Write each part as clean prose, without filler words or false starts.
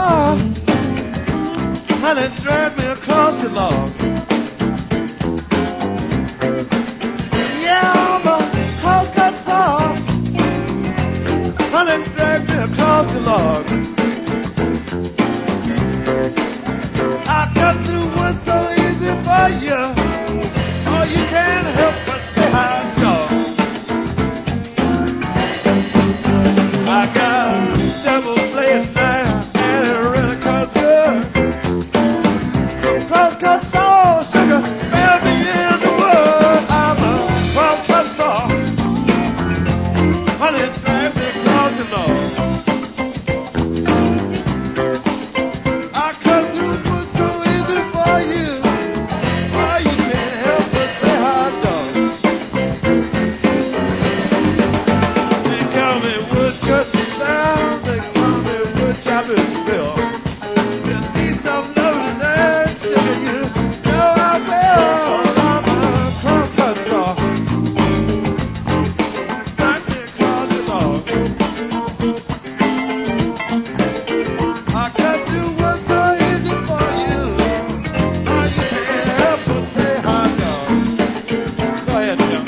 saw, honey dragged me across the log. Yeah, I'm a crosscut saw, honey dragged me across the log. I got through was so easy for you. Oh, you can't help but say hi, dog. I got a devil playing now, and it really cuts good. Crosscut saw, sugar, fell me in the wood. I'm a crosscut saw, honey dragged me across the log. I cut through was so easy for you. Oh, you can't help but say hot dog. They call me woodcutting sound, they call me wood chopping bill. Just need some notice and sugar, you know I will. I'm a crosscut saw, knock me across the log. I cut through was so easy for you. Oh, you can't help but say hot dog. Go ahead, Jim.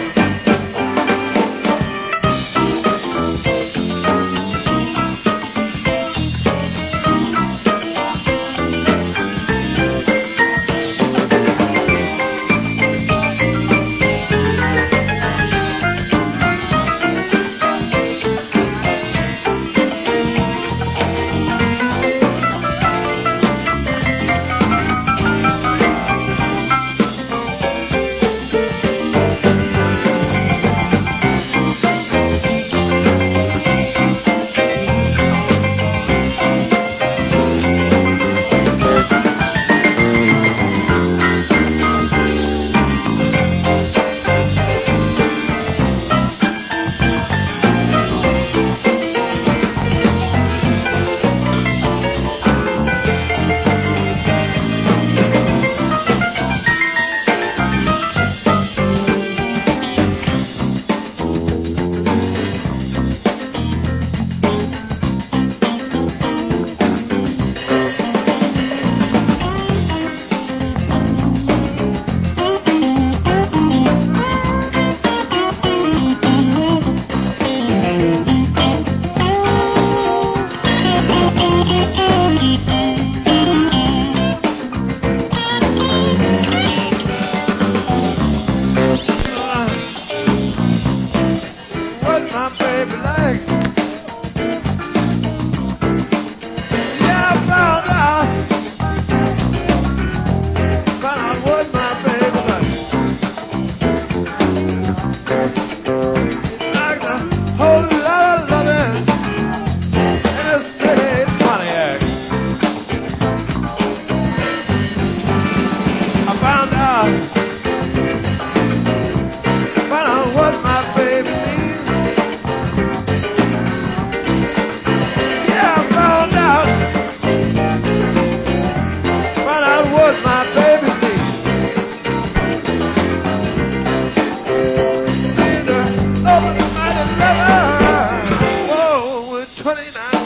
What my baby likes. Yeah, I found out what my baby likes. Likes a whole lot of loving and a straight Pontiac. I found out what my baby needs. Yeah, I found out what my baby needs. Need to open the mighty river. Whoa, with 29